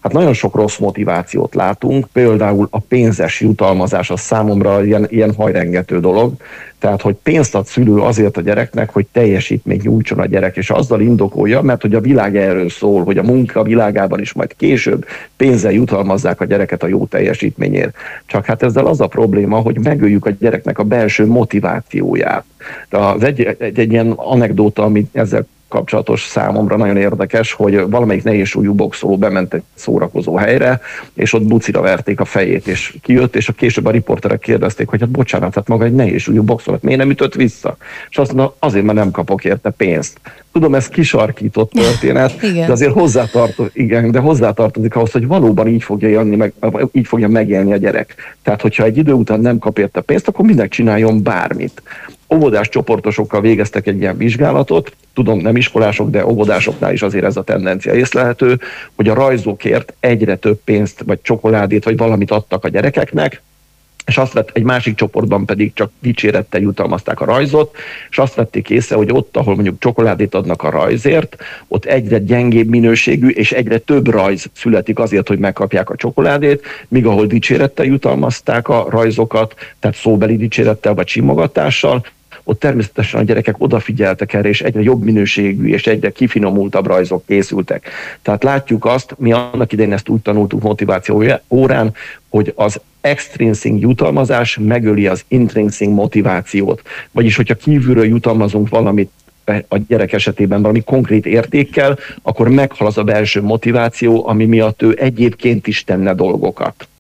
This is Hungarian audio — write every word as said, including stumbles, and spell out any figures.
Hát nagyon sok rossz motivációt látunk, például a pénzes jutalmazás az számomra ilyen, ilyen hajrengető dolog, tehát hogy pénzt ad szülő azért a gyereknek, hogy teljesítményt nyújtson a gyerek, és azzal indokolja, mert hogy a világ erről szól, hogy a munka világában is majd később pénzzel jutalmazzák a gyereket a jó teljesítményért. Csak hát ezzel az a probléma, hogy megöljük a gyereknek a belső motivációját. De az egy, egy, egy ilyen anekdóta, ami ezzel kapcsolatos számomra nagyon érdekes, hogy valamelyik nehézsúlyú boxoló bement egy szórakozó helyre, és ott bucira verték a fejét, és kijött, és a később a riporterek kérdezték, hogy hát bocsánat, hát maga egy nehézsúlyú boxoló, miért nem ütött vissza? És azt mondta, azért, mert nem kapok érte pénzt. Tudom, ez kisarkított történet, de azért hozzátartozik, igen, de hozzátartozik ahhoz, hogy valóban így fogja, élni, meg, így fogja megélni a gyerek. Tehát, hogyha egy idő után nem kap érte pénzt, akkor mindenki csináljon bármit. Óvodás csoportosokkal végeztek egy ilyen vizsgálatot, tudom, nem iskolások, de óvodásoknál is azért ez a tendencia észlelhető, hogy a rajzokért egyre több pénzt, vagy csokoládét, vagy valamit adtak a gyerekeknek, és azt vett, egy másik csoportban pedig csak dicsérettel jutalmazták a rajzot, és azt vették észre, hogy ott, ahol mondjuk csokoládét adnak a rajzért, ott egyre gyengébb minőségű, és egyre több rajz születik azért, hogy megkapják a csokoládét, míg ahol dicsérettel jutalmazták a rajzokat, tehát szóbeli dicsérettel vagy simogatással, ott természetesen a gyerekek odafigyeltek erre, és egyre jobb minőségű és egyre kifinomultabb rajzok készültek. Tehát látjuk azt, mi annak idején ezt úgy tanultuk motiváció órán, hogy az extrinsic jutalmazás megöli az intrinsic motivációt. Vagyis, hogyha kívülről jutalmazunk valamit a gyerek esetében valami konkrét értékkel, akkor meghal az a belső motiváció, ami miatt ő egyébként is tenne dolgokat.